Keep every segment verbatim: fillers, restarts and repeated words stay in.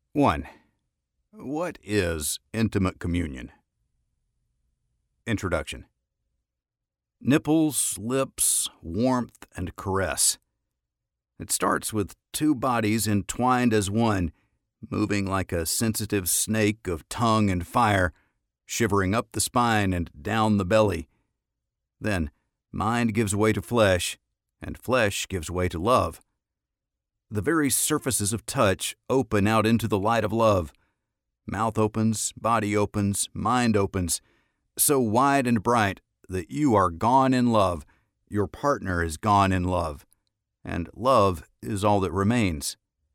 one. What is intimate communion? Introduction. Nipples, lips, warmth, and caress. It starts with two bodies entwined as one, moving like a sensitive snake of tongue and fire, shivering up the spine and down the belly. Then, mind gives way to flesh, and flesh gives way to love. The very surfaces of touch open out into the light of love. Mouth opens, body opens, mind opens, so wide and bright that you are gone in love, your partner is gone in love, and love is all that remains.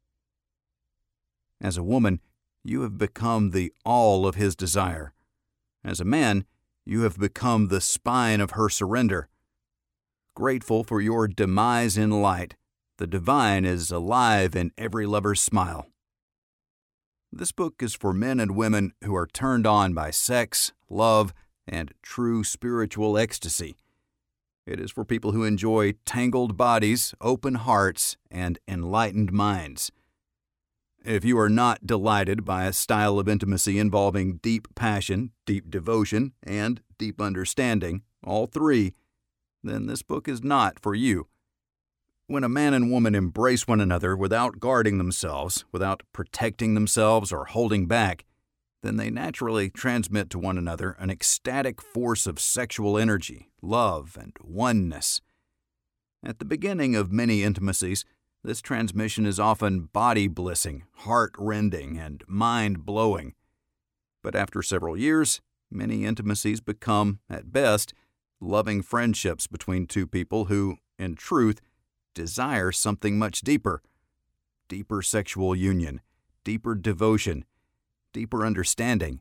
As a woman, you have become the all of his desire. As a man, you have become the spine of her surrender. Grateful for your demise in light, the divine is alive in every lover's smile. This book is for men and women who are turned on by sex, love, and true spiritual ecstasy. It is for people who enjoy tangled bodies, open hearts, and enlightened minds. If you are not delighted by a style of intimacy involving deep passion, deep devotion, and deep understanding, all three, then this book is not for you. When a man and woman embrace one another without guarding themselves, without protecting themselves or holding back, then they naturally transmit to one another an ecstatic force of sexual energy, love, and oneness. At the beginning of many intimacies, this transmission is often body-blissing, heart-rending, and mind-blowing. But after several years, many intimacies become, at best, loving friendships between two people who, in truth, desire something much deeper. Deeper sexual union, deeper devotion, deeper understanding.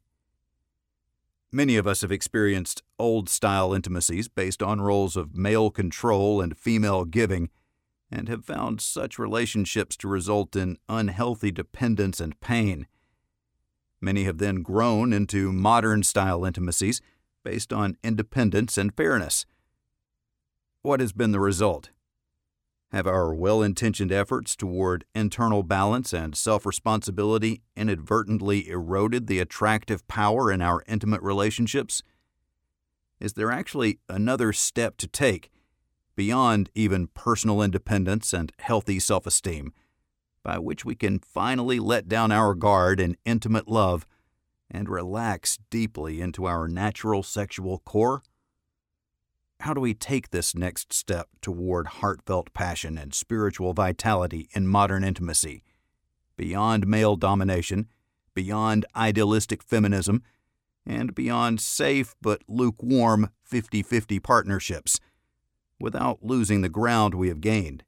Many of us have experienced old-style intimacies based on roles of male control and female giving, and have found such relationships to result in unhealthy dependence and pain. Many have then grown into modern-style intimacies based on independence and fairness. What has been the result? Have our well-intentioned efforts toward internal balance and self-responsibility inadvertently eroded the attractive power in our intimate relationships? Is there actually another step to take, beyond even personal independence and healthy self-esteem, by which we can finally let down our guard in intimate love and relax deeply into our natural sexual core? How do we take this next step toward heartfelt passion and spiritual vitality in modern intimacy, beyond male domination, beyond idealistic feminism, and beyond safe but lukewarm fifty-fifty partnerships, without losing the ground we have gained?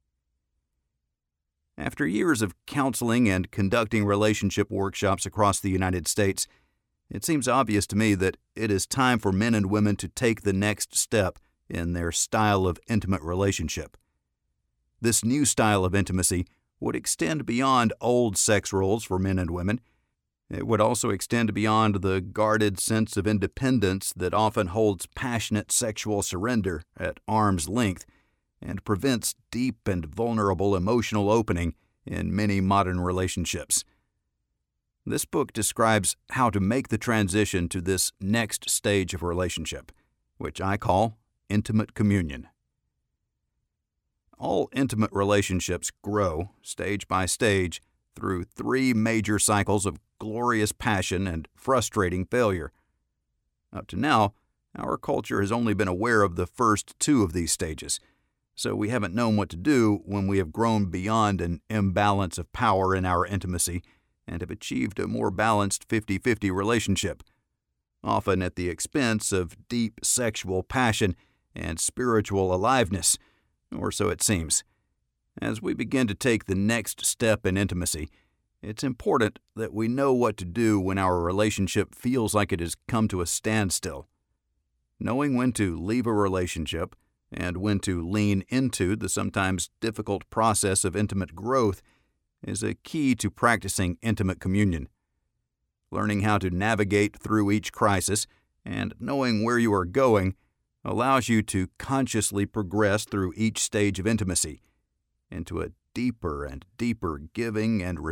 After years of counseling and conducting relationship workshops across the United States, it seems obvious to me that it is time for men and women to take the next step in their style of intimate relationship. This new style of intimacy would extend beyond old sex roles for men and women. It would also extend beyond the guarded sense of independence that often holds passionate sexual surrender at arm's length and prevents deep and vulnerable emotional opening in many modern relationships. This book describes how to make the transition to this next stage of relationship, which I call intimate communion. All intimate relationships grow, stage by stage, through three major cycles of glorious passion and frustrating failure. Up to now, our culture has only been aware of the first two of these stages, so we haven't known what to do when we have grown beyond an imbalance of power in our intimacy and have achieved a more balanced fifty-fifty relationship, often at the expense of deep sexual passion and spiritual aliveness, or so it seems. As we begin to take the next step in intimacy, it's important that we know what to do when our relationship feels like it has come to a standstill. Knowing when to leave a relationship and when to lean into the sometimes difficult process of intimate growth is a key to practicing intimate communion. Learning how to navigate through each crisis and knowing where you are going allows you to consciously progress through each stage of intimacy into a deeper and deeper giving and